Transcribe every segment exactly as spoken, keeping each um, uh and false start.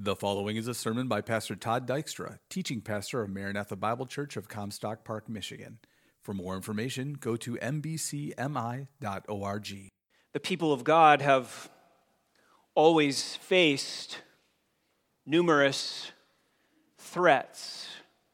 The following is a sermon by Pastor Todd Dykstra, teaching pastor of Maranatha Bible Church of Comstock Park, Michigan. For more information, go to m b c m i dot org. The people of God have always faced numerous threats.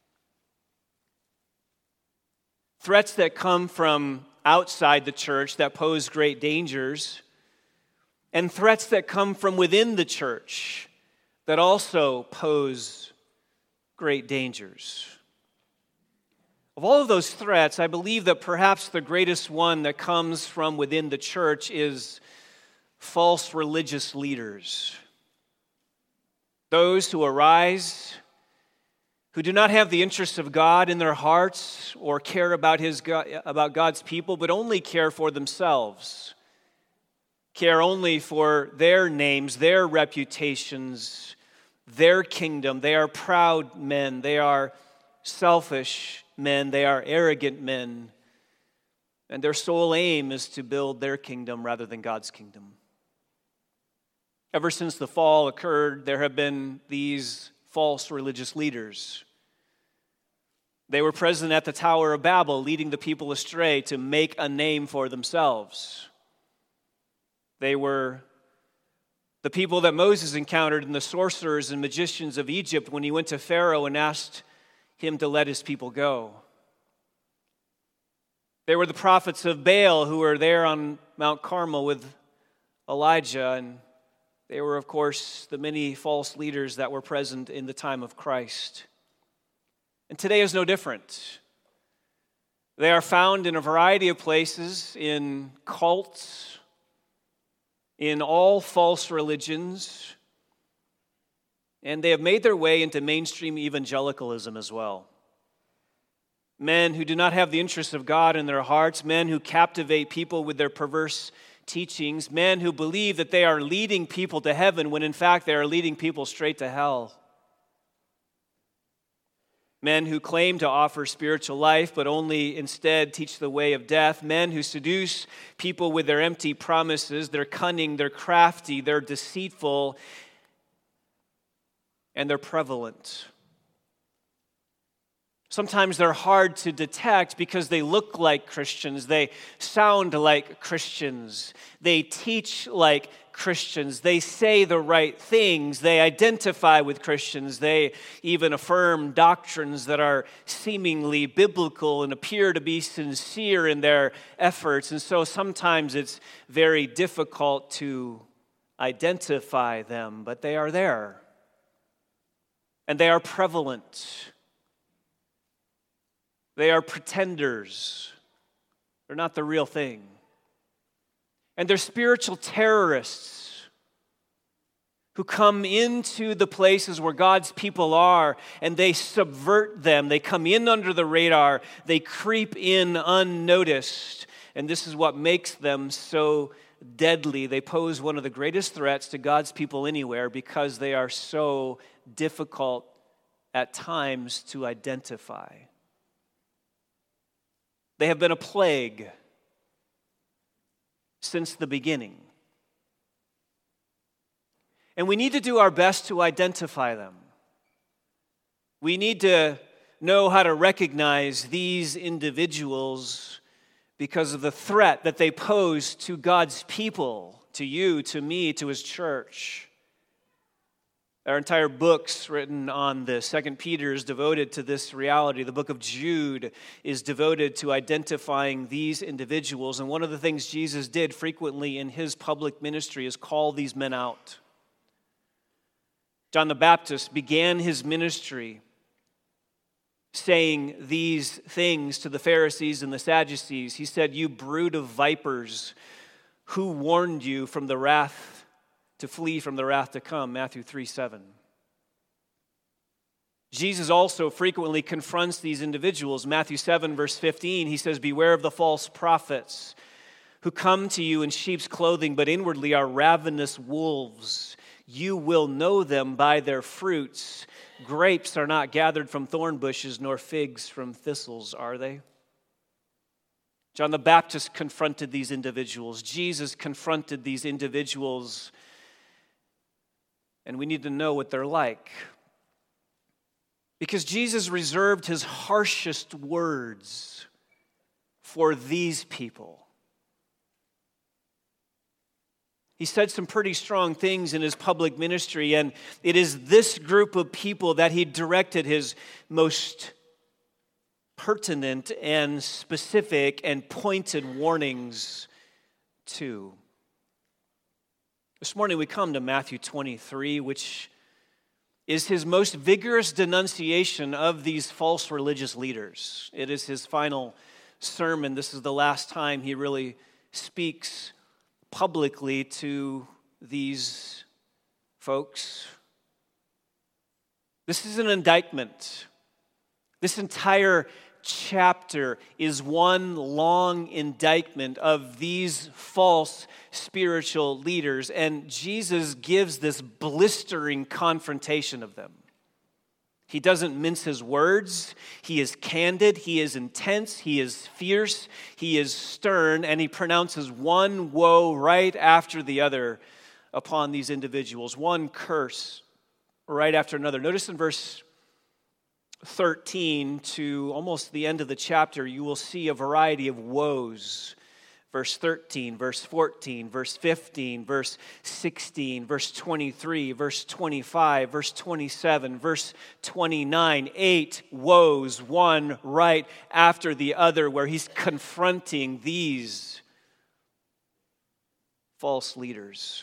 Threats that come from outside the church that pose great dangers, and threats that come from within the church that also pose great dangers. Of all of those threats, I believe that perhaps the greatest one that comes from within the church is false religious leaders. Those who arise, who do not have the interests of God in their hearts or care about his about God's people, but only care for themselves, care only for their names, their reputations, their kingdom. They are proud men. They are selfish men. They are arrogant men. And their sole aim is to build their kingdom rather than God's kingdom. Ever since the fall occurred, there have been these false religious leaders. They were present at the Tower of Babel, leading the people astray to make a name for themselves. They were the people that Moses encountered in the sorcerers and magicians of Egypt when he went to Pharaoh and asked him to let his people go. They were the prophets of Baal who were there on Mount Carmel with Elijah, and they were, of course, the many false leaders that were present in the time of Christ. And today is no different. They are found in a variety of places, in cults, in all false religions, and they have made their way into mainstream evangelicalism as well. Men who do not have the interests of God in their hearts, men who captivate people with their perverse teachings, men who believe that they are leading people to heaven when in fact they are leading people straight to hell. Men who claim to offer spiritual life but only instead teach the way of death. Men who seduce people with their empty promises. They're cunning, they're crafty, they're deceitful, and they're prevalent. Sometimes they're hard to detect because they look like Christians, they sound like Christians, they teach like Christians, they say the right things, they identify with Christians, they even affirm doctrines that are seemingly biblical and appear to be sincere in their efforts. And so sometimes it's very difficult to identify them, but they are there. And they are prevalent. They are pretenders. They're not the real thing. And they're spiritual terrorists who come into the places where God's people are and they subvert them. They come in under the radar. They creep in unnoticed. And this is what makes them so deadly. They pose one of the greatest threats to God's people anywhere because they are so difficult at times to identify. They have been a plague since the beginning. And we need to do our best to identify them. We need to know how to recognize these individuals because of the threat that they pose to God's people, to you, to me, to His church. There are entire books written on this. Second Peter is devoted to this reality. The book of Jude is devoted to identifying these individuals. And one of the things Jesus did frequently in his public ministry is call these men out. John the Baptist began his ministry saying these things to the Pharisees and the Sadducees. He said, "You brood of vipers, who warned you from the wrath to flee from the wrath to come," Matthew three seven. Jesus also frequently confronts these individuals. Matthew seven verse fifteen, he says, "Beware of the false prophets who come to you in sheep's clothing, but inwardly are ravenous wolves. You will know them by their fruits. Grapes are not gathered from thorn bushes, nor figs from thistles, are they?" John the Baptist confronted these individuals. Jesus confronted these individuals. and we need to know what they're like. Because Jesus reserved his harshest words for these people. He said some pretty strong things in his public ministry, and it is this group of people that he directed his most pertinent and specific and pointed warnings to. This morning we come to Matthew twenty-three, which is his most vigorous denunciation of these false religious leaders. It is his final sermon. This is the last time he really speaks publicly to these folks. This is an indictment. This entire chapter is one long indictment of these false spiritual leaders, and Jesus gives this blistering confrontation of them. He doesn't mince his words. He is candid. He is intense. He is fierce. He is stern, and he pronounces one woe right after the other upon these individuals, one curse right after another. Notice in verse thirteen to almost the end of the chapter, you will see a variety of woes. Verse thirteen, verse fourteen, verse fifteen, verse sixteen, verse twenty-three, verse twenty-five, verse twenty-seven, verse twenty-nine. Eight woes, one right after the other, where he's confronting these false leaders.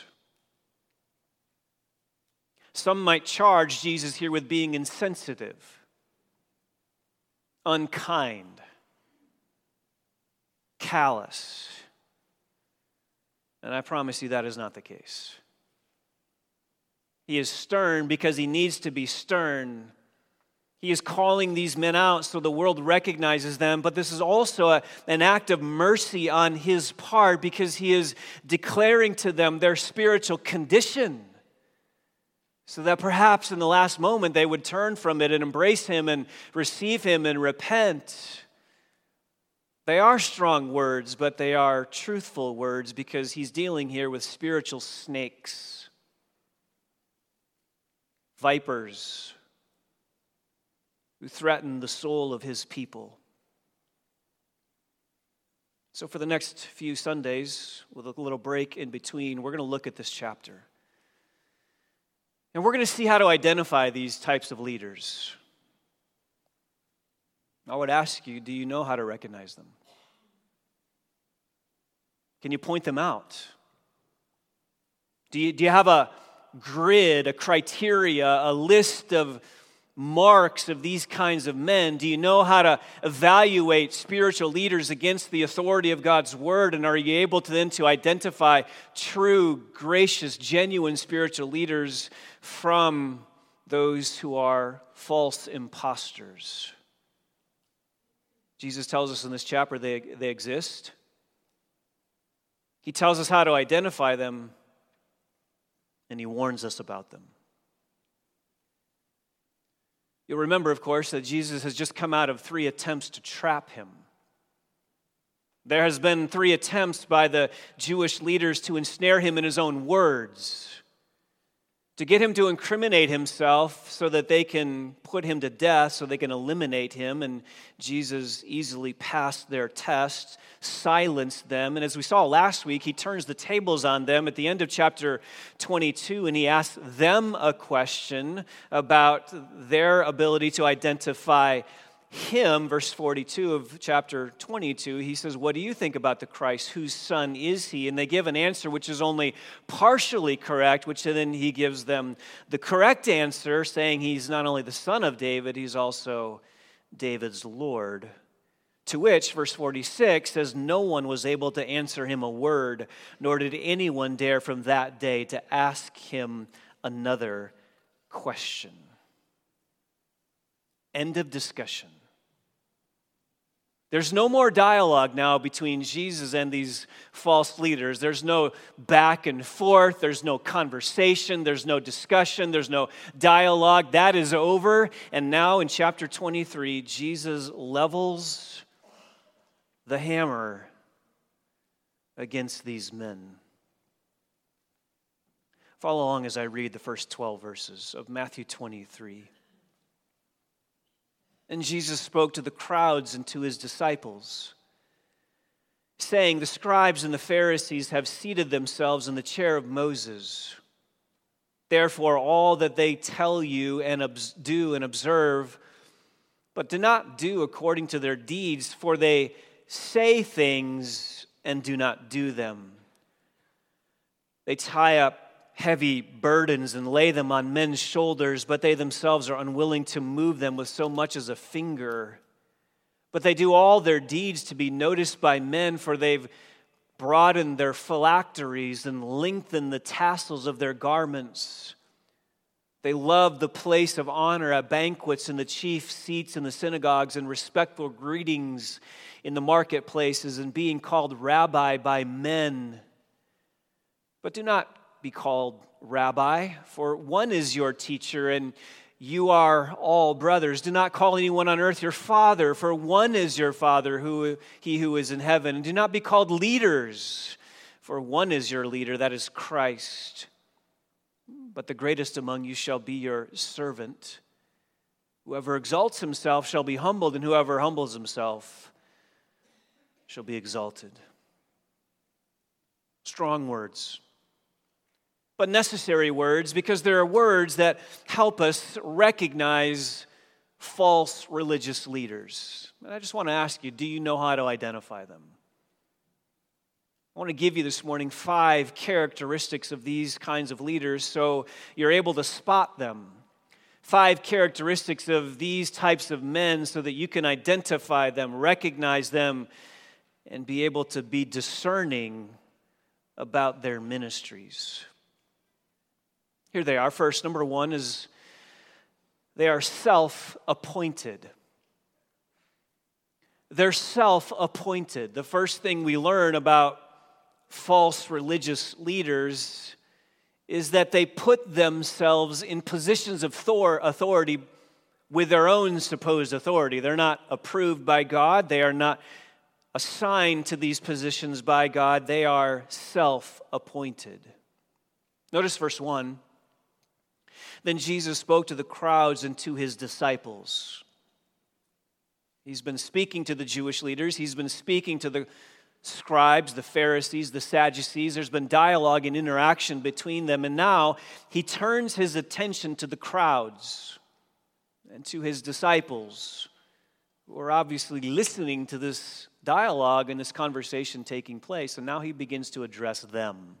Some might charge Jesus here with being insensitive, unkind, callous. And I promise you that is not the case. He is stern because he needs to be stern. He is calling these men out so the world recognizes them, but this is also a, an act of mercy on his part because he is declaring to them their spiritual condition, so that perhaps in the last moment they would turn from it and embrace him and receive him and repent. They are strong words, but they are truthful words because he's dealing here with spiritual snakes, vipers who threaten the soul of his people. So for the next few Sundays, with a little break in between, we're going to look at this chapter. And we're going to see how to identify these types of leaders. I would ask you, do you know how to recognize them? Can you point them out? Do you, do you have a grid, a criteria, a list of marks of these kinds of men? Do you know how to evaluate spiritual leaders against the authority of God's word? And are you able to then to identify true, gracious, genuine spiritual leaders from those who are false imposters? Jesus tells us in this chapter they, they exist. He tells us how to identify them, and he warns us about them. You'll remember, of course, that Jesus has just come out of three attempts to trap him. There has been three attempts by the Jewish leaders to ensnare him in his own words, to get him to incriminate himself so that they can put him to death, so they can eliminate him. And Jesus easily passed their test, silenced them. And as we saw last week, he turns the tables on them at the end of chapter twenty-two, and he asks them a question about their ability to identify him. Verse forty-two of chapter twenty-two, he says, "What do you think about the Christ? Whose son is he?" And they give an answer which is only partially correct, which then he gives them the correct answer, saying he's not only the son of David, he's also David's Lord. To which, verse forty-six says, "No one was able to answer him a word, nor did anyone dare from that day to ask him another question." End of discussion. There's no more dialogue now between Jesus and these false leaders. There's no back and forth. There's no conversation. There's no discussion. There's no dialogue. That is over. And now in chapter twenty-three, Jesus levels the hammer against these men. Follow along as I read the first twelve verses of Matthew twenty-three. And Jesus spoke to the crowds and to his disciples, saying, "The scribes and the Pharisees have seated themselves in the chair of Moses. Therefore, all that they tell you and do and observe, but do not do according to their deeds, for they say things and do not do them. They tie up heavy burdens and lay them on men's shoulders, but they themselves are unwilling to move them with so much as a finger. But they do all their deeds to be noticed by men, for they've broadened their phylacteries and lengthened the tassels of their garments. They love the place of honor at banquets and the chief seats in the synagogues and respectful greetings in the marketplaces and being called rabbi by men. But do not be called rabbi, for one is your teacher, and you are all brothers. Do not call anyone on earth your father, for one is your Father, who he who is in heaven. And do not be called leaders, for one is your leader, that is Christ. But the greatest among you shall be your servant. Whoever exalts himself shall be humbled, and whoever humbles himself shall be exalted." Strong words, but necessary words, because there are words that help us recognize false religious leaders. And I just want to ask you, do you know how to identify them? I want to give you this morning five characteristics of these kinds of leaders so you're able to spot them. Five characteristics of these types of men so that you can identify them, recognize them, and be able to be discerning about their ministries. Here they are. First, number one is they are self-appointed. They're self-appointed. The first thing we learn about false religious leaders is that they put themselves in positions of authority with their own supposed authority. They're not approved by God. They are not assigned to these positions by God. They are self-appointed. Notice verse one. Then Jesus spoke to the crowds and to his disciples. He's been speaking to the Jewish leaders. He's been speaking to the scribes, the Pharisees, the Sadducees. There's been dialogue and interaction between them. And now he turns his attention to the crowds and to his disciples, who are obviously listening to this dialogue and this conversation taking place. And now he begins to address them.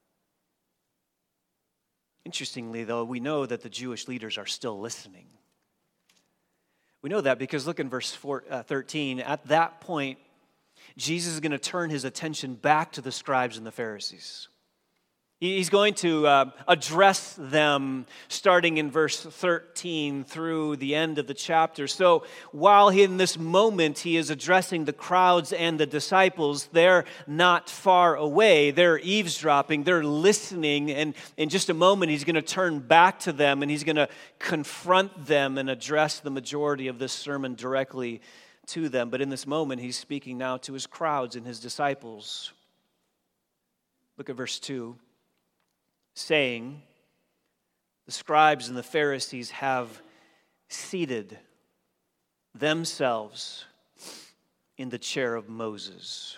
Interestingly, though, we know that the Jewish leaders are still listening. We know that because look in verse thirteen. At that point, Jesus is going to turn his attention back to the scribes and the Pharisees. He's going to uh, address them starting in verse thirteen through the end of the chapter. So while he, in this moment he is addressing the crowds and the disciples, they're not far away. They're eavesdropping. They're listening. And in just a moment, he's going to turn back to them and he's going to confront them and address the majority of this sermon directly to them. But in this moment, he's speaking now to his crowds and his disciples. Look at verse two. Saying, the scribes and the Pharisees have seated themselves in the chair of Moses.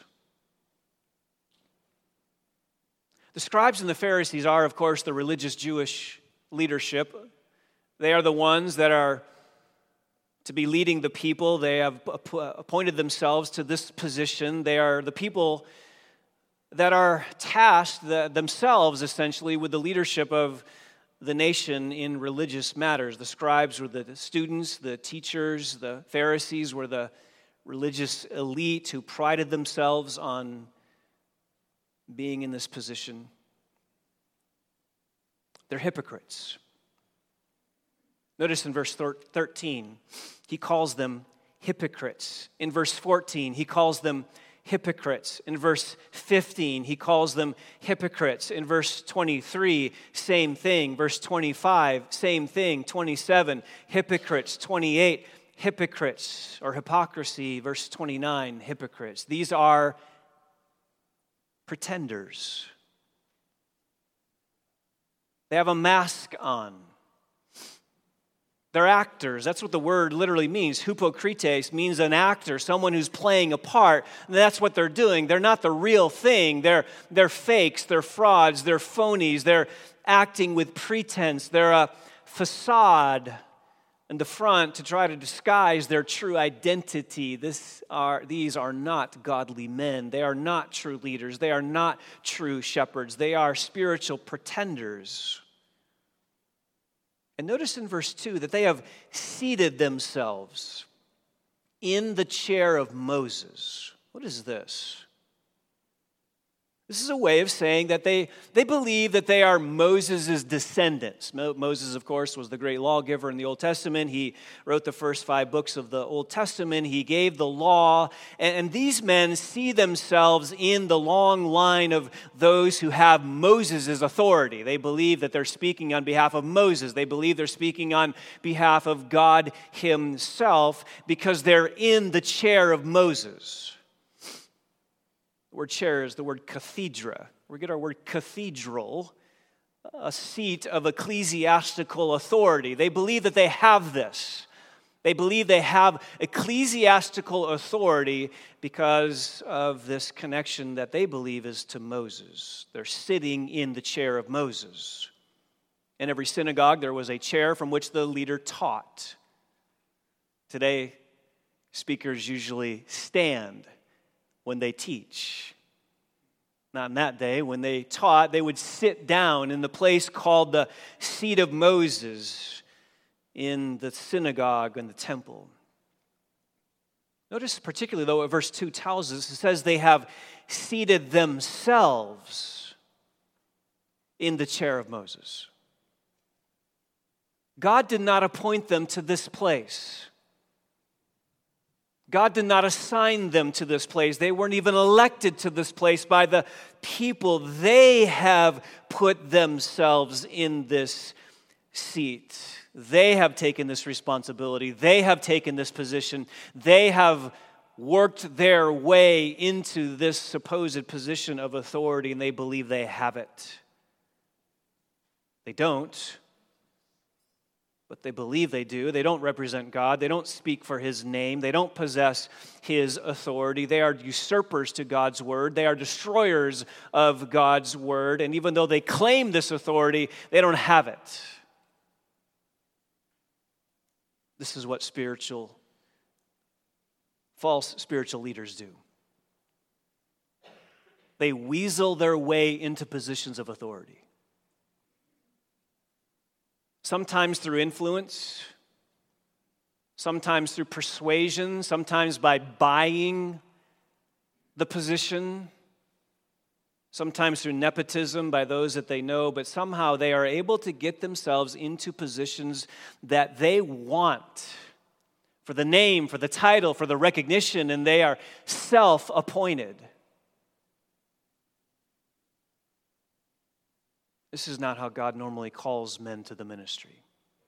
The scribes and the Pharisees are, of course, the religious Jewish leadership. They are the ones that are to be leading the people. They have appointed themselves to this position. They are the people that are tasked themselves, essentially, with the leadership of the nation in religious matters. The scribes were the students, the teachers, the Pharisees were the religious elite who prided themselves on being in this position. They're hypocrites. Notice in verse thirteen, he calls them hypocrites. In verse fourteen, he calls them hypocrites. In verse fifteen, he calls them hypocrites. In verse twenty-three, same thing. Verse twenty-five, same thing. twenty-seven, hypocrites. twenty-eight, hypocrites or hypocrisy. Verse twenty-nine, hypocrites. These are pretenders. They have a mask on. They're actors. That's what the word literally means. Hypocrites means an actor, someone who's playing a part. And that's what they're doing. They're not the real thing. They're, they're fakes. They're frauds. They're phonies. They're acting with pretense. They're a facade in the front to try to disguise their true identity. This are, these are not godly men. They are not true leaders. They are not true shepherds. They are spiritual pretenders. And notice in verse two that they have seated themselves in the chair of Moses. What is this? This is a way of saying that they, they believe that they are Moses' descendants. Mo- Moses, of course, was the great lawgiver in the Old Testament. He wrote the first five books of the Old Testament. He gave the law. And, and these men see themselves in the long line of those who have Moses' authority. They believe that they're speaking on behalf of Moses. They believe they're speaking on behalf of God himself because they're in the chair of Moses. The word chair is the word cathedra. We get our word cathedral, a seat of ecclesiastical authority. They believe that they have this. They believe they have ecclesiastical authority because of this connection that they believe is to Moses. They're sitting in the chair of Moses. In every synagogue, there was a chair from which the leader taught. Today, speakers usually stand when they teach. Not in that day. When they taught, they would sit down in the place called the seat of Moses in the synagogue and the temple. Notice particularly, though, what verse two tells us. It says they have seated themselves in the chair of Moses. God did not appoint them to this place. God did not assign them to this place. They weren't even elected to this place by the people. They have put themselves in this seat. They have taken this responsibility. They have taken this position. They have worked their way into this supposed position of authority, and they believe they have it. They don't. But they believe they do. They don't represent God. They don't speak for his name. They don't possess his authority. They are usurpers to God's word. They are destroyers of God's word. And even though they claim this authority, they don't have it. This is what spiritual, false spiritual leaders do. They weasel their way into positions of authority. Sometimes through influence, sometimes through persuasion, sometimes by buying the position, sometimes through nepotism by those that they know, but somehow they are able to get themselves into positions that they want for the name, for the title, for the recognition, and they are self-appointed. This is not how God normally calls men to the ministry.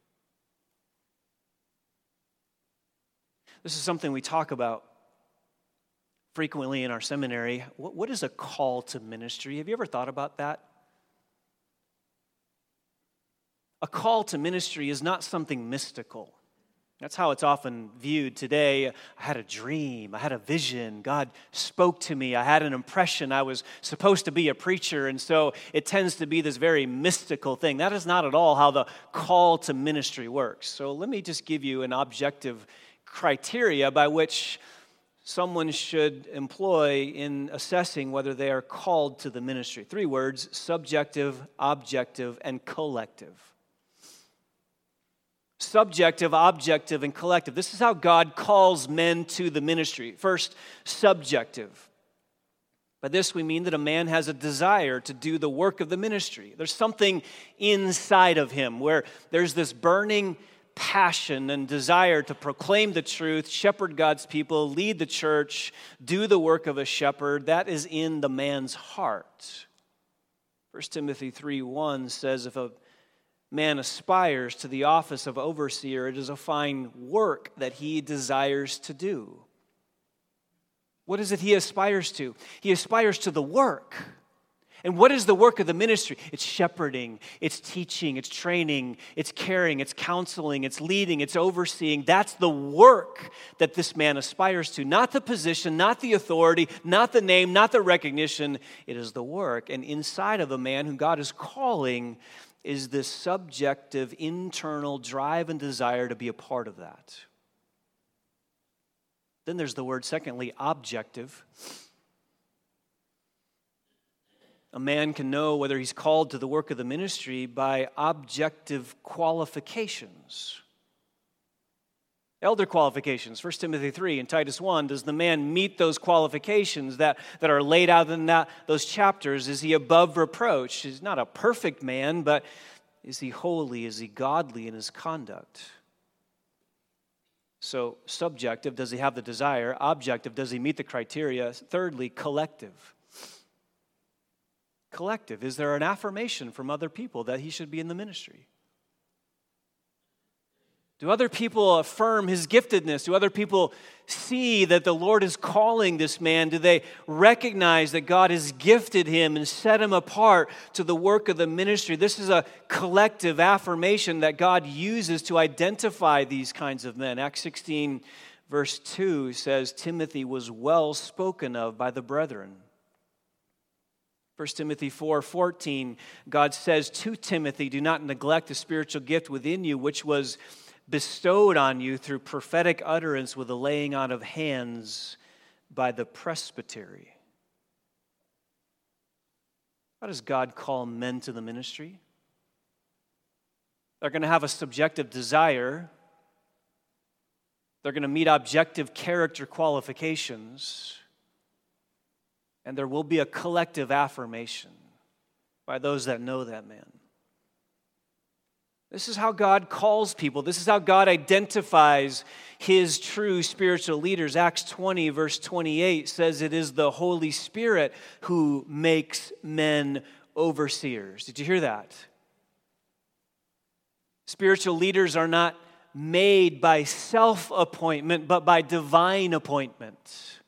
This is something we talk about frequently in our seminary. What, what is a call to ministry? Have you ever thought about that? A call to ministry is not something mystical. That's how it's often viewed today. I had a dream. I had a vision. God spoke to me. I had an impression. I was supposed to be a preacher, and so it tends to be this very mystical thing. That is not at all how the call to ministry works. So let me just give you an objective criteria by which someone should employ in assessing whether they are called to the ministry. Three words: subjective, objective, and collective. Subjective, objective, and collective. This is how God calls men to the ministry. First, subjective. By this we mean that a man has a desire to do the work of the ministry. There's something inside of him where there's this burning passion and desire to proclaim the truth, shepherd God's people, lead the church, do the work of a shepherd. That is in the man's heart. First Timothy three one says, if a man aspires to the office of overseer, it is a fine work that he desires to do. What is it he aspires to? He aspires to the work. And what is the work of the ministry? It's shepherding, it's teaching, it's training, it's caring, it's counseling, it's leading, it's overseeing. That's the work that this man aspires to. Not the position, not the authority, not the name, not the recognition. It is the work. And inside of a man whom God is calling is this subjective, internal drive and desire to be a part of that. Then there's the word, secondly, objective. A man can know whether he's called to the work of the ministry by objective qualifications. Elder qualifications, First Timothy three and Titus one. Does the man meet those qualifications that, that are laid out in that, those chapters? Is he above reproach? He's not a perfect man, but is he holy? Is he godly in his conduct? So, subjective, does he have the desire? Objective, does he meet the criteria? Thirdly, collective. Collective, is there an affirmation from other people that he should be in the ministry? Do other people affirm his giftedness? Do other people see that the Lord is calling this man? Do they recognize that God has gifted him and set him apart to the work of the ministry? This is a collective affirmation that God uses to identify these kinds of men. Acts sixteen, verse two says, Timothy was well spoken of by the brethren. First Timothy four fourteen, God says to Timothy, do not neglect the spiritual gift within you, which was bestowed on you through prophetic utterance with the laying on of hands by the presbytery. How does God call men to the ministry? They're going to have a subjective desire. They're going to meet objective character qualifications. And there will be a collective affirmation by those that know that man. This is how God calls people. This is how God identifies his true spiritual leaders. Acts twenty, verse twenty-eight says it is the Holy Spirit who makes men overseers. Did you hear that? Spiritual leaders are not made by self-appointment, but by divine appointment.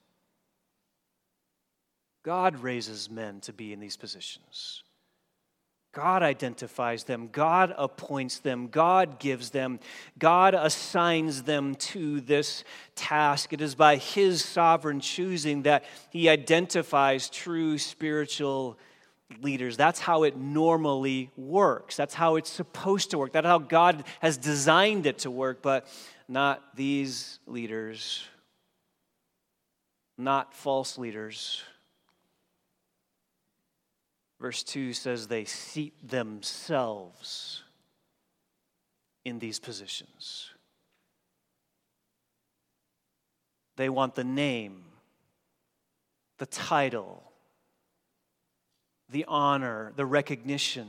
God raises men to be in these positions. God identifies them. God appoints them. God gives them. God assigns them to this task. It is by his sovereign choosing that he identifies true spiritual leaders. That's how it normally works. That's how it's supposed to work. That's how God has designed it to work, but not these leaders, not false leaders. Verse two says they seat themselves in these positions. They want the name, the title, the honor, the recognition.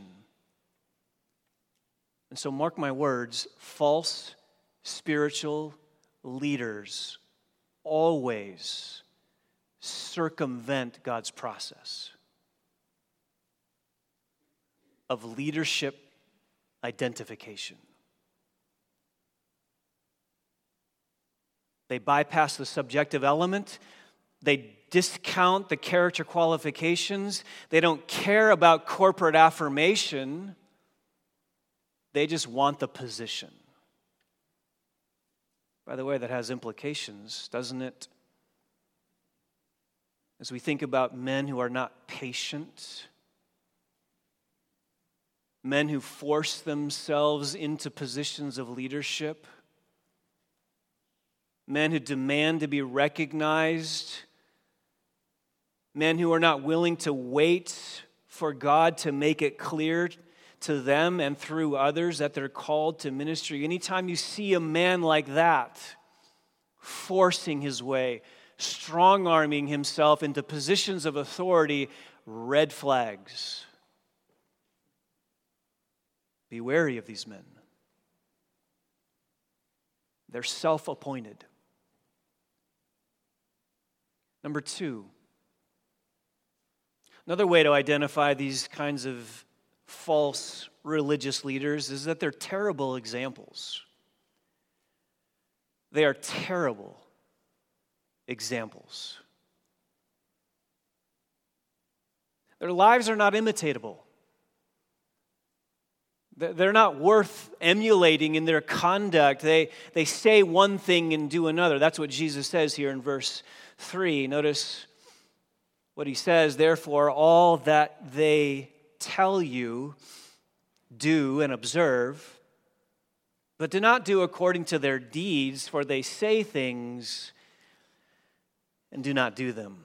And so mark my words, false spiritual leaders always circumvent God's process of leadership identification. They bypass the subjective element. They discount the character qualifications. They don't care about corporate affirmation. They just want the position. By the way, that has implications, doesn't it? As we think about men who are not patient, men who force themselves into positions of leadership, men who demand to be recognized, men who are not willing to wait for God to make it clear to them and through others that they're called to ministry. Anytime you see a man like that, forcing his way, strong-arming himself into positions of authority, red flags. Be wary of these men. They're self-appointed. Number two, another way to identify these kinds of false religious leaders is that they're terrible examples. They are terrible examples. Their lives are not imitatable. They're not worth emulating in their conduct. They, they say one thing and do another. That's what Jesus says here in verse three. Notice what he says, therefore, all that they tell you, do and observe, but do not do according to their deeds, for they say things and do not do them.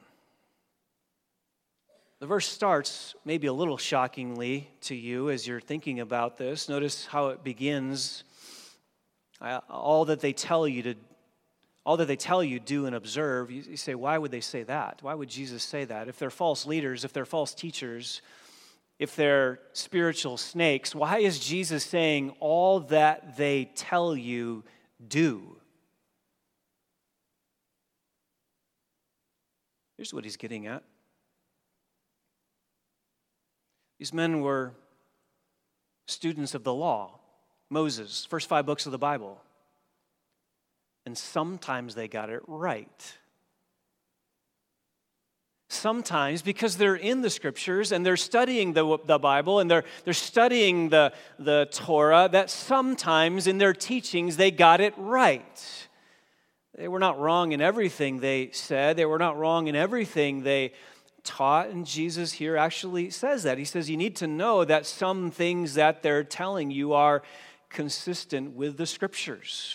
The verse starts maybe a little shockingly to you as you're thinking about this. Notice how it begins. All that they tell you to, all that they tell you, do and observe. You say, why would they say that? Why would Jesus say that? If they're false leaders, if they're false teachers, if they're spiritual snakes, why is Jesus saying all that they tell you, do? Here's what he's getting at. These men were students of the law, Moses, first five books of the Bible. And sometimes they got it right. Sometimes, because they're in the Scriptures and they're studying the, the Bible and they're, they're studying the, the Torah, that sometimes in their teachings they got it right. They were not wrong in everything they said. They were not wrong in everything they taught, and Jesus here actually says that. He says you need to know that some things that they're telling you are consistent with the Scriptures.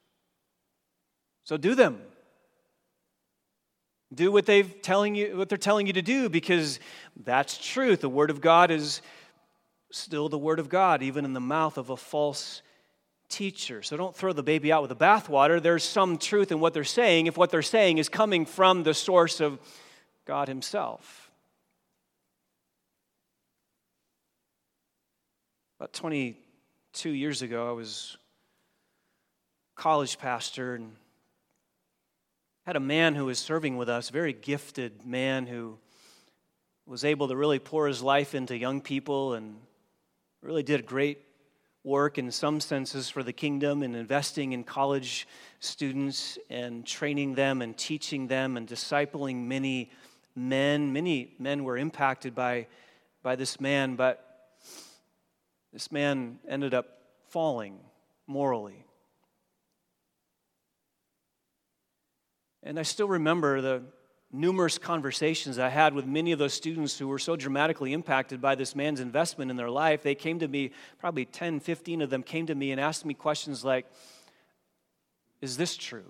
So do them. Do what they've telling you, what they're telling you to do, because that's truth. The Word of God is still the Word of God, even in the mouth of a false teacher. So don't throw the baby out with the bathwater. There's some truth in what they're saying if what they're saying is coming from the source of God Himself. About twenty-two years ago, I was a college pastor and had a man who was serving with us, a very gifted man who was able to really pour his life into young people and really did great work in some senses for the kingdom and investing in college students and training them and teaching them and discipling many men. Many men were impacted by, by this man, but this man ended up falling morally. And I still remember the numerous conversations I had with many of those students who were so dramatically impacted by this man's investment in their life. They came to me, probably ten, fifteen of them came to me and asked me questions like, is this true?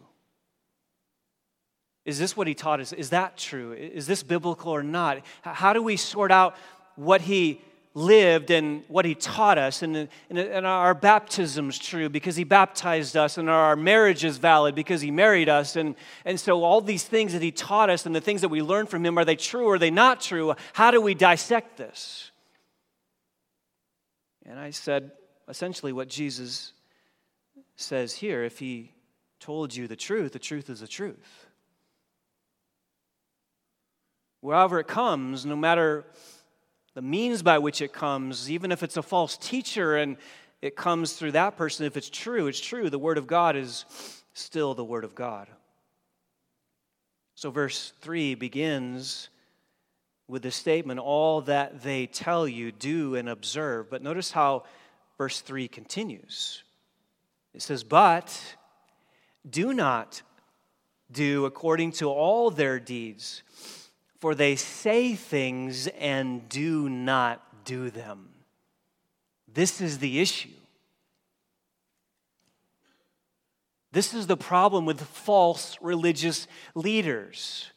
Is this what he taught us? Is that true? Is this biblical or not? How do we sort out what he lived and what he taught us? And, and, and our baptism's true because he baptized us, and our marriage is valid because he married us. And, and so all these things that he taught us and the things that we learned from him, are they true or are they not true? How do we dissect this? And I said essentially what Jesus says here. If he told you the truth, the truth is the truth. Wherever it comes, no matter the means by which it comes, even if it's a false teacher and it comes through that person, if it's true, it's true. The Word of God is still the Word of God. So verse three begins with the statement, all that they tell you, do and observe. But notice how verse three continues. It says, but do not do according to all their deeds, for they say things and do not do them. This is the issue. This is the problem with false religious leaders.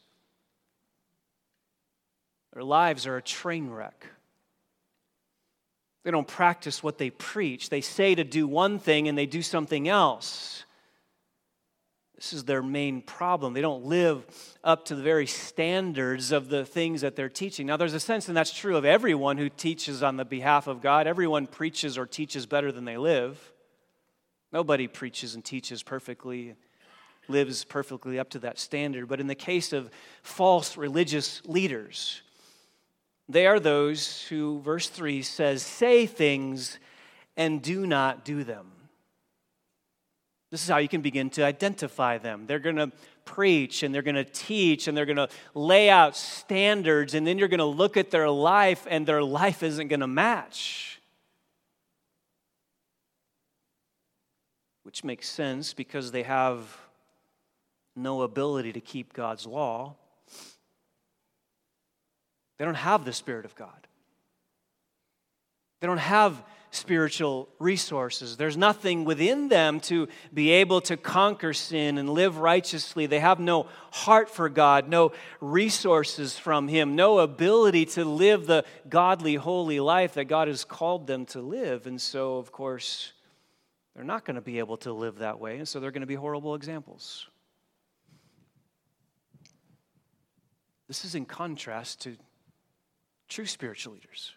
Their lives are a train wreck. They don't practice what they preach. They say to do one thing and they do something else. This is their main problem. They don't live up to the very standards of the things that they're teaching. Now, there's a sense, and that's true of everyone who teaches on the behalf of God. Everyone preaches or teaches better than they live. Nobody preaches and teaches perfectly, lives perfectly up to that standard. But in the case of false religious leaders, they are those who, verse three says, say things and do not do them. This is how you can begin to identify them. They're going to preach and they're going to teach and they're going to lay out standards, and then you're going to look at their life and their life isn't going to match. Which makes sense because they have no ability to keep God's law. They don't have the Spirit of God. They don't have spiritual resources. There's nothing within them to be able to conquer sin and live righteously. They have no heart for God, no resources from Him, no ability to live the godly, holy life that God has called them to live. And so, of course, they're not going to be able to live that way, and so they're going to be horrible examples. This is in contrast to true spiritual leaders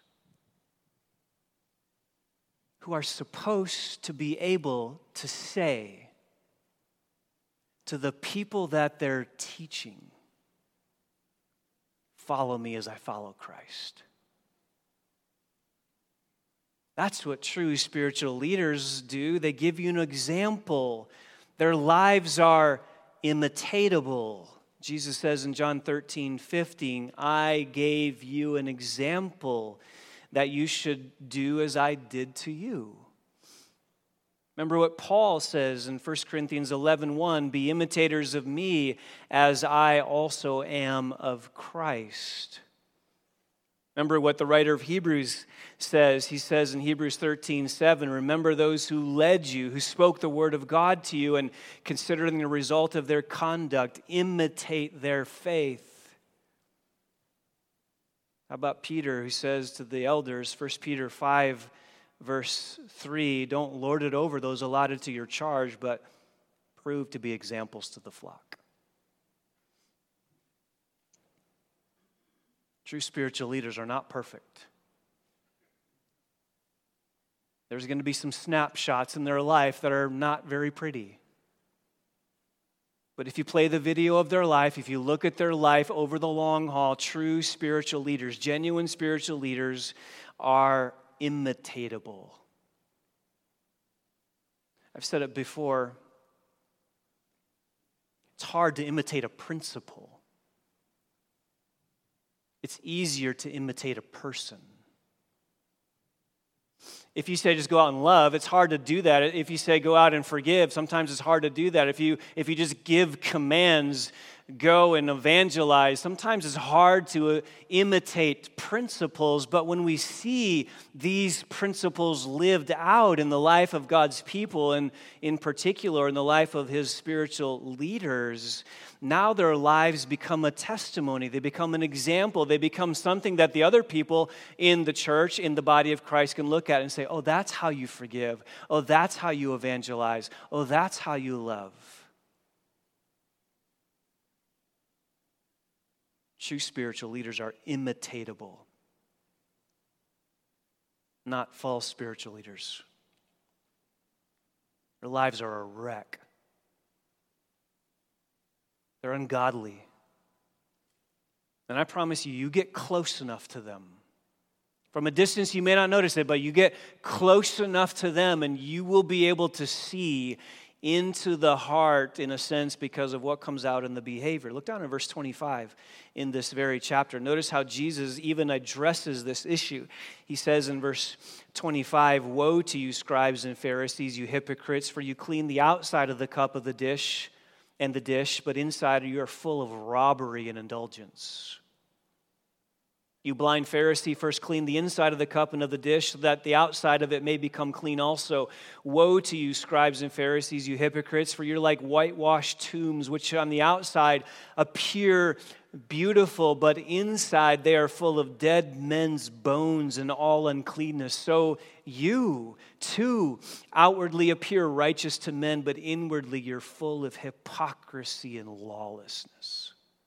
who are supposed to be able to say to the people that they're teaching, "Follow me as I follow Christ." That's what true spiritual leaders do. They give you an example. Their lives are imitatable. Jesus says in John thirteen fifteen, "I gave you an example that you should do as I did to you." Remember what Paul says in First Corinthians eleven one, "Be imitators of me as I also am of Christ." Remember what the writer of Hebrews says. He says in Hebrews thirteen seven, "Remember those who led you, who spoke the word of God to you, and considering the result of their conduct, imitate their faith." How about Peter, who says to the elders, First Peter five, verse three, "Don't lord it over those allotted to your charge, but prove to be examples to the flock." True spiritual leaders are not perfect. There's going to be some snapshots in their life that are not very pretty. But if you play the video of their life, if you look at their life over the long haul, true spiritual leaders, genuine spiritual leaders are imitatable. I've said it before. It's hard to imitate a principle. It's easier to imitate a person. If you say just go out and love, it's hard to do that. If you say go out and forgive, sometimes it's hard to do that. If you if you just give commands, go and evangelize, sometimes it's hard to imitate principles. But when we see these principles lived out in the life of God's people, and in particular in the life of His spiritual leaders, now their lives become a testimony. They become an example. They become something that the other people in the church, in the body of Christ, can look at and say, "Oh, that's how you forgive. Oh, that's how you evangelize. Oh, that's how you love." True spiritual leaders are imitatable, not false spiritual leaders. Their lives are a wreck. They're ungodly. And I promise you, you get close enough to them. From a distance, you may not notice it, but you get close enough to them and you will be able to see into the heart, in a sense, because of what comes out in the behavior. Look down in verse twenty-five in this very chapter. Notice how Jesus even addresses this issue. He says in verse twenty-five, "Woe to you, scribes and Pharisees, you hypocrites, for you clean the outside of the cup of the dish and the dish, but inside you are full of robbery and indulgence. You blind Pharisee, first clean the inside of the cup and of the dish, so that the outside of it may become clean also. Woe to you, scribes and Pharisees, you hypocrites, for you're like whitewashed tombs, which on the outside appear beautiful, but inside they are full of dead men's bones and all uncleanness. So you, too, outwardly appear righteous to men, but inwardly you're full of hypocrisy and lawlessness."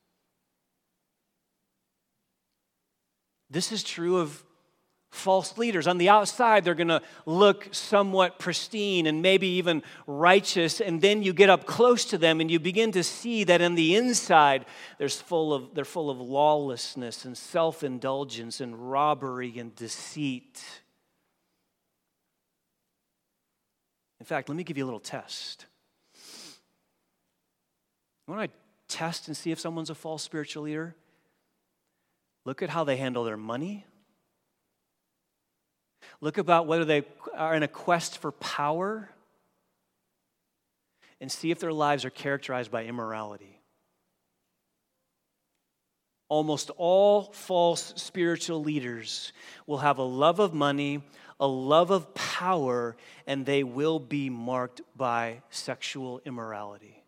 This is true of false leaders. On the outside, they're going to look somewhat pristine and maybe even righteous, and then you get up close to them and you begin to see that on the inside, there's full of, they're full of lawlessness and self-indulgence and robbery and deceit. In fact, let me give you a little test. You want to test and see if someone's a false spiritual leader? Look at how they handle their money. Look about whether they are in a quest for power, and see if their lives are characterized by immorality. Almost all false spiritual leaders will have a love of money, a love of power, and they will be marked by sexual immorality.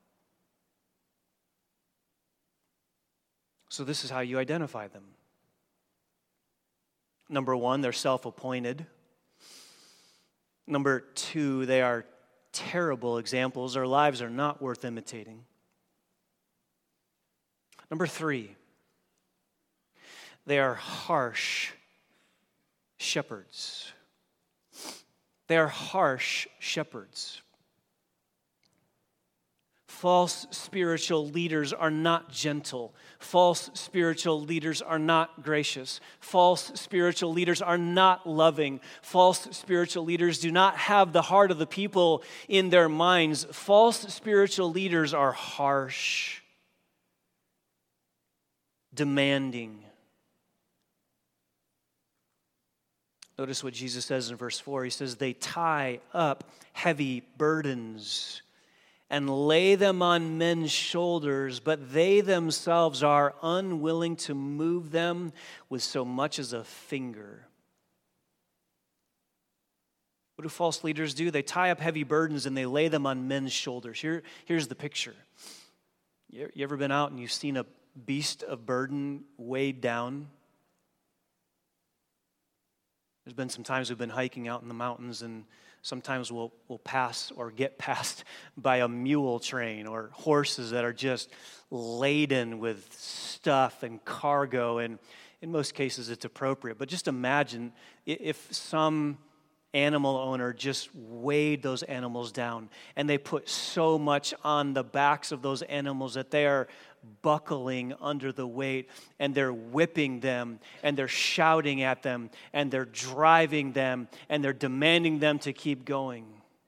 So this is how you identify them. Number one, they're self-appointed. Number two, they are terrible examples. Their lives are not worth imitating. Number three, they are harsh shepherds. They are harsh shepherds. False spiritual leaders are not gentle. False spiritual leaders are not gracious. False spiritual leaders are not loving. False spiritual leaders do not have the heart of the people in their minds. False spiritual leaders are harsh, demanding. Notice what Jesus says in verse four. He says, they tie up heavy burdens and lay them on men's shoulders, but they themselves are unwilling to move them with so much as a finger. What do false leaders do? They tie up heavy burdens and they lay them on men's shoulders. Here, here's the picture. You ever been out and you've seen a beast of burden weighed down? There's been some times we've been hiking out in the mountains, and sometimes we'll, we'll pass or get passed by a mule train or horses that are just laden with stuff and cargo, and in most cases it's appropriate. But just imagine if some animal owner just weighed those animals down, and they put so much on the backs of those animals that they are buckling under the weight, and they're whipping them, and they're shouting at them, and they're driving them, and they're demanding them to keep going.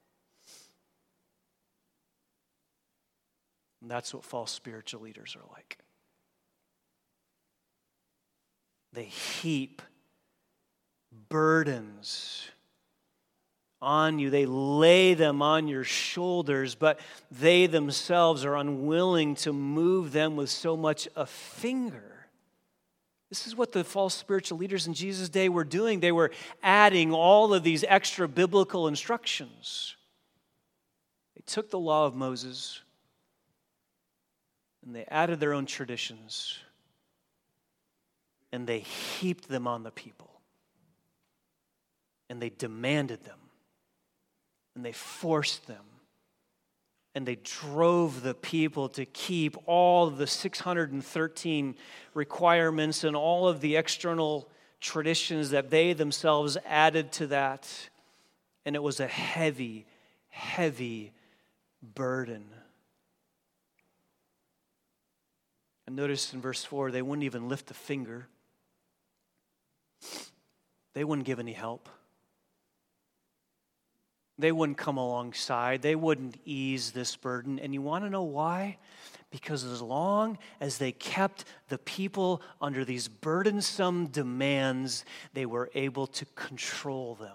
And that's what false spiritual leaders are like. They heap burdens on you. They lay them on your shoulders, but they themselves are unwilling to move them with so much a finger. This is what the false spiritual leaders in Jesus' day were doing. They were adding all of these extra biblical instructions. They took the law of Moses and they added their own traditions, and they heaped them on the people, and they demanded them. And they forced them, and they drove the people to keep all of the six hundred thirteen requirements and all of the external traditions that they themselves added to that. And it was a heavy, heavy burden. And notice in verse four, they wouldn't even lift a finger. They wouldn't give any help. They wouldn't come alongside. They wouldn't ease this burden. And you want to know why? Because as long as they kept the people under these burdensome demands, they were able to control them.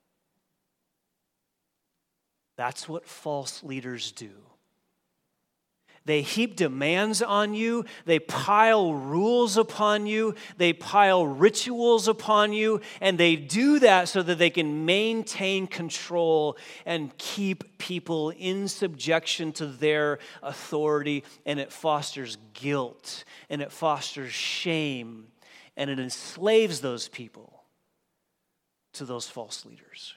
That's what false leaders do. They heap demands on you. They pile rules upon you. They pile rituals upon you. And they do that so that they can maintain control and keep people in subjection to their authority. And it fosters guilt. And it fosters shame. And it enslaves those people to those false leaders.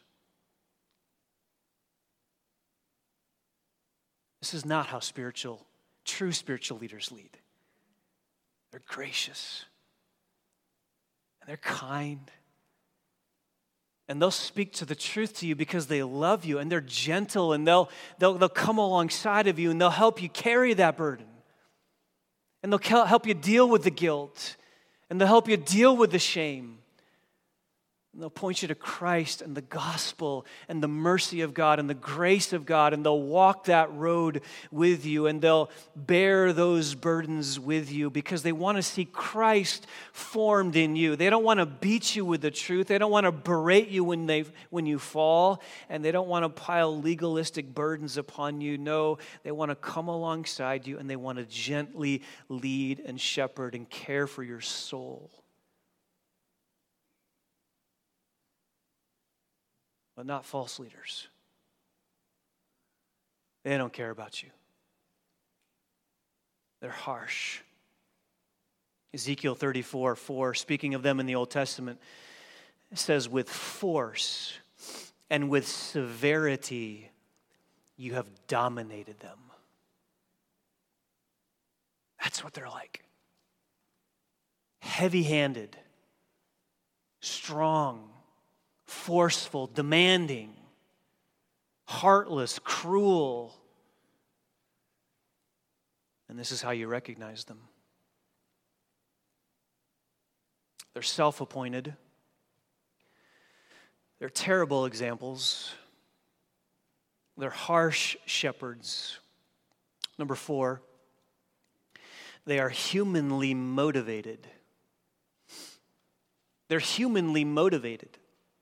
This is not how spiritual True spiritual leaders lead. They're gracious. And they're kind. And they'll speak to the truth to you because they love you. And they're gentle. And they'll, they'll, they'll come alongside of you. And they'll help you carry that burden. And they'll help you deal with the guilt. And they'll help you deal with the shame. And they'll point you to Christ and the gospel and the mercy of God and the grace of God, and they'll walk that road with you, and they'll bear those burdens with you because they want to see Christ formed in you. They don't want to beat you with the truth. They don't want to berate you when they when you fall, and they don't want to pile legalistic burdens upon you. No, they want to come alongside you, and they want to gently lead and shepherd and care for your soul. But not false leaders. They don't care about you. They're harsh. Ezekiel thirty-four four, speaking of them in the Old Testament, says, with force and with severity you have dominated them. That's what they're like. Heavy-handed, strong, forceful, demanding, heartless, cruel. And this is how you recognize them. They're self-appointed. They're terrible examples. They're harsh shepherds. Number four, they are humanly motivated. They're humanly motivated.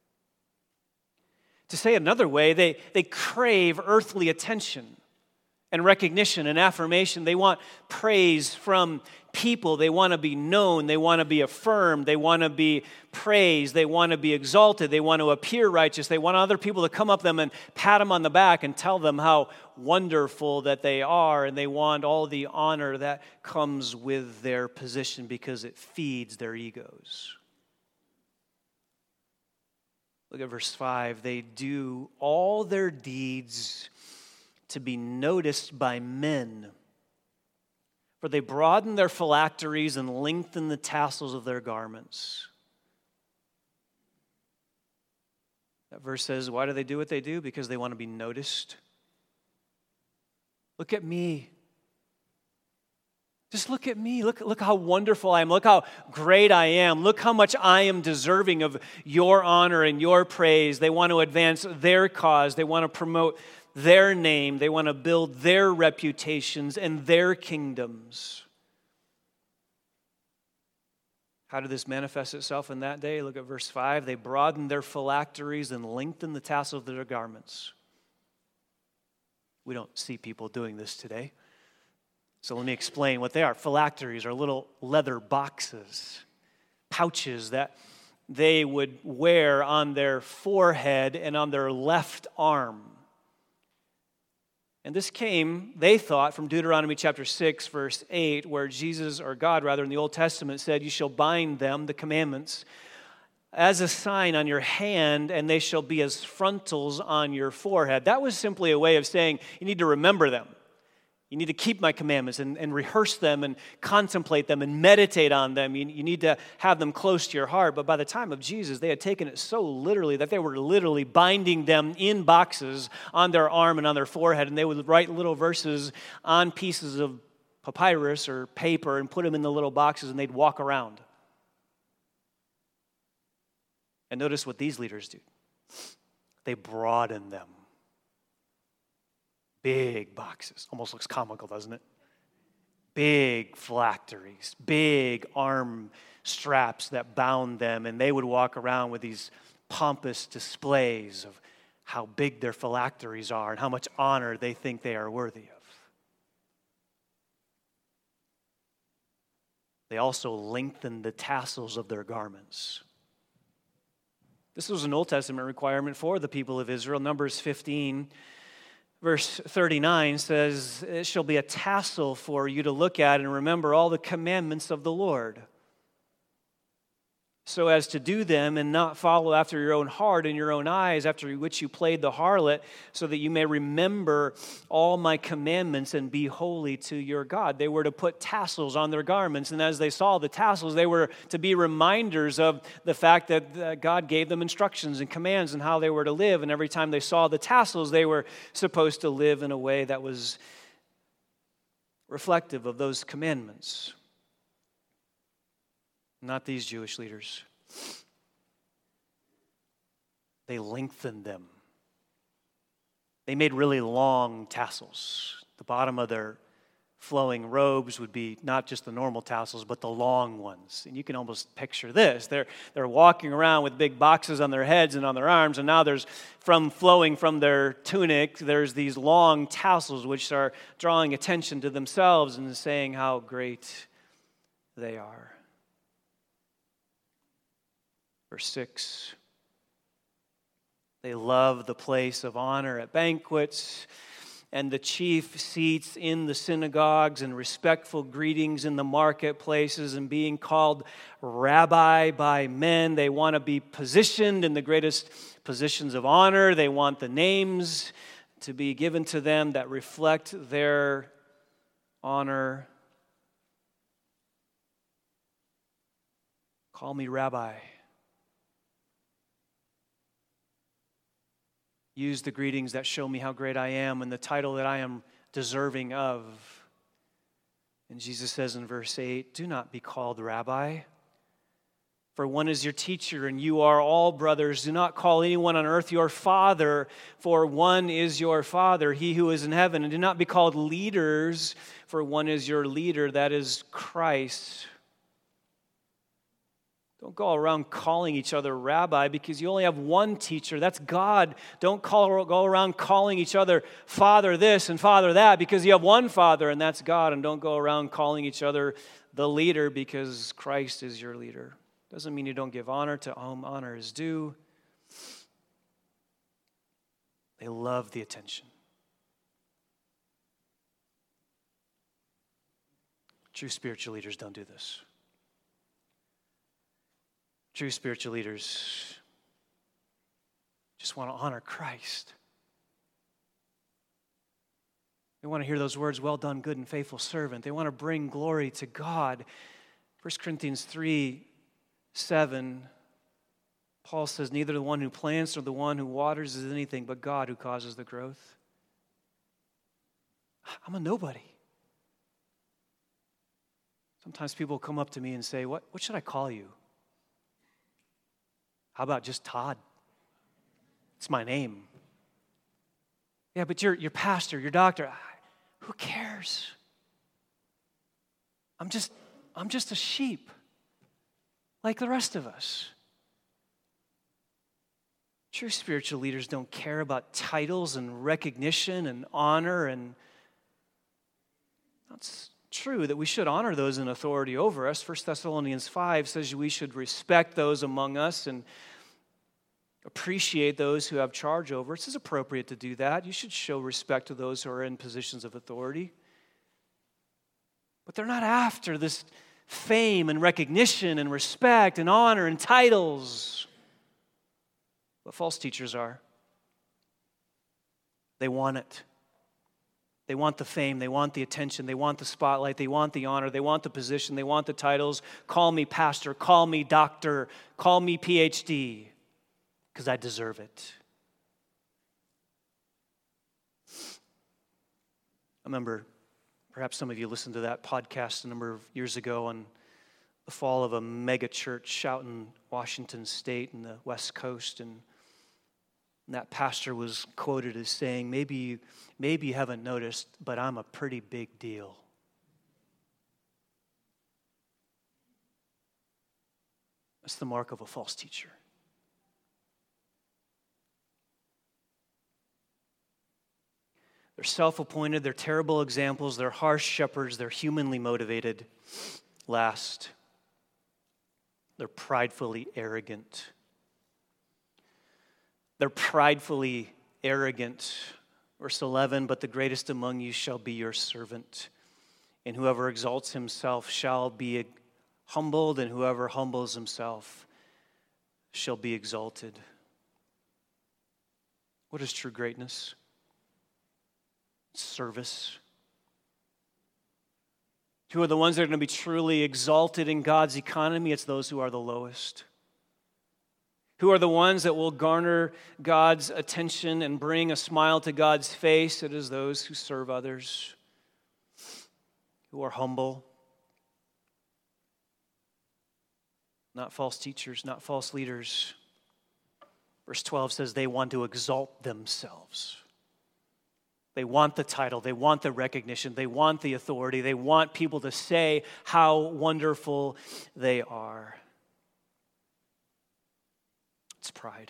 To say it another way, they, they crave earthly attention and recognition and affirmation. They want praise from people. They want to be known. They want to be affirmed. They want to be praised. They want to be exalted. They want to appear righteous. They want other people to come up to them and pat them on the back and tell them how wonderful that they are. And they want all the honor that comes with their position because it feeds their egos. Look at verse five. They do all their deeds to be noticed by men, for they broaden their phylacteries and lengthen the tassels of their garments. That verse says, why do they do what they do? Because they want to be noticed. Look at me. Just look at me. Look, look how wonderful I am. Look how great I am. Look how much I am deserving of your honor and your praise. They want to advance their cause. They want to promote their name. They want to build their reputations and their kingdoms. How did this manifest itself in that day? Look at verse five. They broadened their phylacteries and lengthened the tassels of their garments. We don't see people doing this today. So let me explain what they are. Phylacteries are little leather boxes, pouches that they would wear on their forehead and on their left arm. And this came, they thought, from Deuteronomy chapter six, verse eight, where Jesus, or God rather, in the Old Testament said, you shall bind them, the commandments, as a sign on your hand, and they shall be as frontals on your forehead. That was simply a way of saying, you need to remember them. You need to keep my commandments and, and rehearse them and contemplate them and meditate on them. You, you need to have them close to your heart. But by the time of Jesus, they had taken it so literally that they were literally binding them in boxes on their arm and on their forehead. And they would write little verses on pieces of papyrus or paper and put them in the little boxes, and they'd walk around. And notice what these leaders do. They broaden them. Big boxes. Almost looks comical, doesn't it? Big phylacteries, big arm straps that bound them, and they would walk around with these pompous displays of how big their phylacteries are and how much honor they think they are worthy of. They also lengthened the tassels of their garments. This was an Old Testament requirement for the people of Israel. Numbers fifteen, verse thirty-nine says, it shall be a tassel for you to look at and remember all the commandments of the Lord, so as to do them and not follow after your own heart and your own eyes, after which you played the harlot, so that you may remember all my commandments and be holy to your God. They were to put tassels on their garments, and as they saw the tassels, they were to be reminders of the fact that God gave them instructions and commands and how they were to live, and every time they saw the tassels, they were supposed to live in a way that was reflective of those commandments. Not these Jewish leaders. they lengthened them. They made really long tassels. The bottom of their flowing robes would be not just the normal tassels, but the long ones. And you can almost picture this. They're, they're walking around with big boxes on their heads and on their arms, and now there's, from flowing from their tunic, there's these long tassels which are drawing attention to themselves and saying how great they are. Verse six, they love the place of honor at banquets, and the chief seats in the synagogues, and respectful greetings in the marketplaces, and being called rabbi by men. They want to be positioned in the greatest positions of honor. They want the names to be given to them that reflect their honor. Call me rabbi. Use the greetings that show me how great I am and the title that I am deserving of. And Jesus says in verse eight, do not be called rabbi, for one is your teacher, and you are all brothers. Do not call anyone on earth your father, for one is your Father, he who is in heaven. And do not be called leaders, for one is your leader, that is Christ. Don't go around calling each other rabbi, because you only have one teacher. That's God. Don't call, go around calling each other father this and father that, because you have one Father, and that's God. And don't go around calling each other the leader, because Christ is your leader. Doesn't mean you don't give honor to whom honor is due. They love the attention. True spiritual leaders don't do this. True spiritual leaders just want to honor Christ. They want to hear those words, well done, good and faithful servant. They want to bring glory to God. First Corinthians three, seven, Paul says, neither the one who plants nor the one who waters is anything, but God who causes the growth. I'm a nobody. Sometimes people come up to me and say, what, what should I call you? How about just Todd? It's my name. Yeah, but you're your pastor, your doctor. Who cares? I'm just, I'm just a sheep, like the rest of us. True spiritual leaders don't care about titles and recognition and honor, and that's true that we should honor those in authority over us. First Thessalonians five says we should respect those among us and appreciate those who have charge over us. It's appropriate to do that. You should show respect to those who are in positions of authority. But they're not after this fame and recognition and respect and honor and titles. But false teachers are. They want it. They want the fame, they want the attention, they want the spotlight, they want the honor, they want the position, they want the titles. Call me pastor, call me doctor, call me P H D, because I deserve it. I remember, perhaps some of you listened to that podcast a number of years ago on the fall of a mega church out in Washington State in the West Coast, and And that pastor was quoted as saying, maybe you, maybe you haven't noticed, but I'm a pretty big deal. That's the mark of a false teacher. They're self-appointed, they're terrible examples, they're harsh shepherds, they're humanly motivated. Last, they're pridefully arrogant. They're pridefully arrogant. Verse eleven, but the greatest among you shall be your servant. And whoever exalts himself shall be humbled, and whoever humbles himself shall be exalted. What is true greatness? Service. Who are the ones that are going to be truly exalted in God's economy? It's those who are the lowest. Who are the ones that will garner God's attention and bring a smile to God's face? It is those who serve others, who are humble. Not false teachers, not false leaders. Verse twelve says they want to exalt themselves. They want the title, they want the recognition, they want the authority, they want people to say how wonderful they are. It's pride.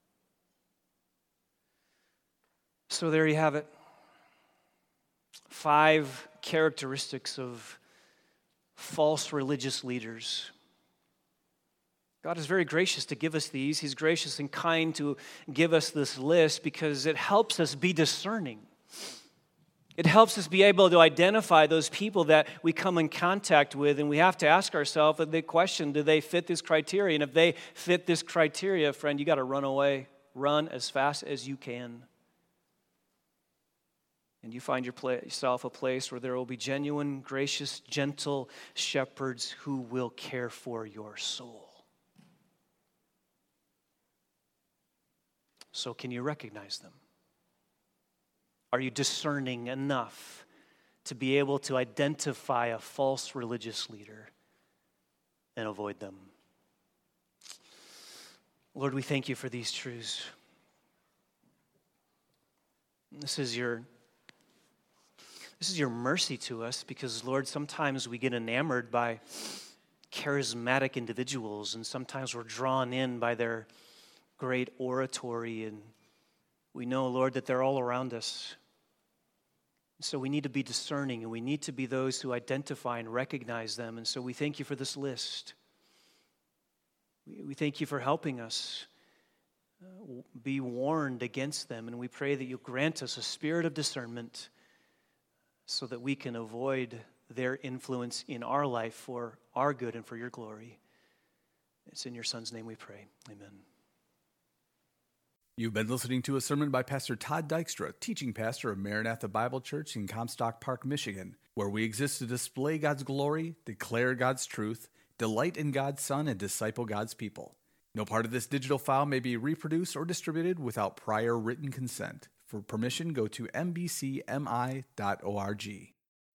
So there you have it. Five characteristics of false religious leaders. God is very gracious to give us these. He's gracious and kind to give us this list because it helps us be discerning. It helps us be able to identify those people that we come in contact with, and we have to ask ourselves the question, do they fit this criteria? And if they fit this criteria, friend, you got to run away. Run as fast as you can. And you find yourself a place where there will be genuine, gracious, gentle shepherds who will care for your soul. So can you recognize them? Are you discerning enough to be able to identify a false religious leader and avoid them? Lord, we thank you for these truths. This is your This is your mercy to us because, Lord, sometimes we get enamored by charismatic individuals, and sometimes we're drawn in by their great oratory, and we know, Lord, that they're all around us. So we need to be discerning, and we need to be those who identify and recognize them. And so we thank you for this list. We thank you for helping us be warned against them, and we pray that you'll grant us a spirit of discernment so that we can avoid their influence in our life for our good and for your glory. It's in your Son's name we pray. Amen. You've been listening to a sermon by Pastor Todd Dykstra, teaching pastor of Maranatha Bible Church in Comstock Park, Michigan, where we exist to display God's glory, declare God's truth, delight in God's Son, and disciple God's people. No part of this digital file may be reproduced or distributed without prior written consent. For permission, go to m b c m i dot org.